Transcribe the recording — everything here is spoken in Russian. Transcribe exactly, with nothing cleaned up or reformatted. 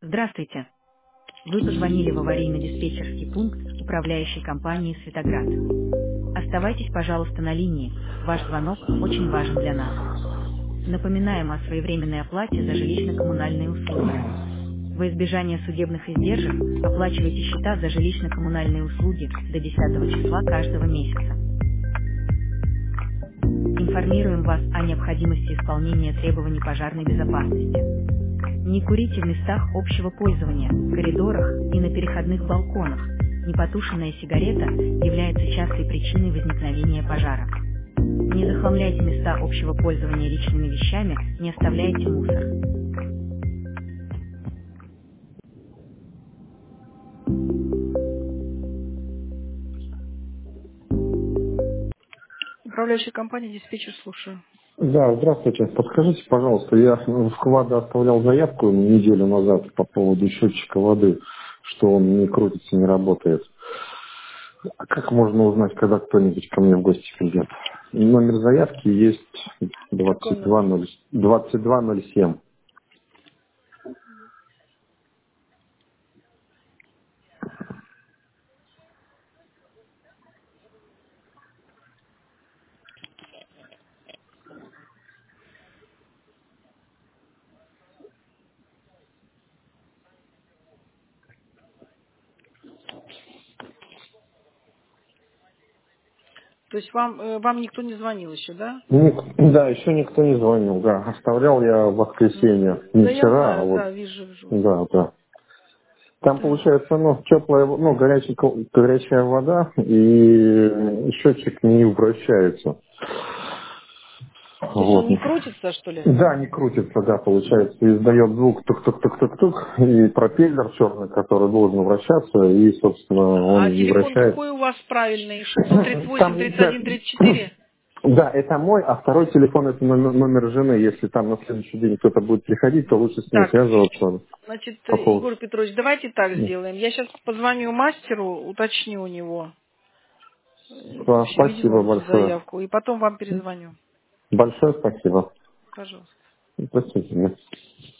Здравствуйте. Вы позвонили в аварийно-диспетчерский пункт управляющей компании «Светоград». Оставайтесь, пожалуйста, на линии. Ваш звонок очень важен для нас. Напоминаем о своевременной оплате за жилищно-коммунальные услуги. Во избежание судебных издержек оплачивайте счета за жилищно-коммунальные услуги до десятого числа каждого месяца. Информируем вас о необходимости исполнения требований пожарной безопасности. Не курите в местах общего пользования, в коридорах и на переходных балконах. Непотушенная сигарета является частой причиной возникновения пожара. Не захламляйте места общего пользования личными вещами, не оставляйте мусор. Управляющая компания «Диспетчер», слушаю. Да, здравствуйте. Подскажите, пожалуйста, я в КВАДе оставлял заявку неделю назад по поводу счетчика воды, что он не крутится, не работает. А как можно узнать, когда кто-нибудь ко мне в гости придет? Номер заявки есть Какой двадцать два номер? ноль двадцать два ноль семь. То есть вам, э, вам никто не звонил еще, да? Ник- Да, еще никто не звонил, да. Оставлял я в Мгм. воскресенье. Не Да я вчера, а знаю, вот. да, вижу, вижу. Да, да. Там Так. получается, ну, теплая, ну, горячая, горячая вода, и счетчик не вращается. То есть он Вот. не крутится, что ли? Да, не крутится, да, получается, и издает звук тук-тук-тук-тук-тук, и пропеллер черный, который должен вращаться, и, собственно, А он не телефон вращается. какой у вас правильный? шестьсот тридцать восемь Там, тридцать да, один тридцать четыре? да, это мой, а второй телефон это номер, номер жены. Если там на следующий день кто-то будет приходить, то лучше с ней Так, связываться. значит, По э, поводу... Егор Петрович, давайте так сделаем. Я сейчас позвоню мастеру, уточню у него. Э, Да, Вообще, видел спасибо он эту большое. заявку, и потом вам перезвоню. Большое спасибо. Пожалуйста. Простите меня.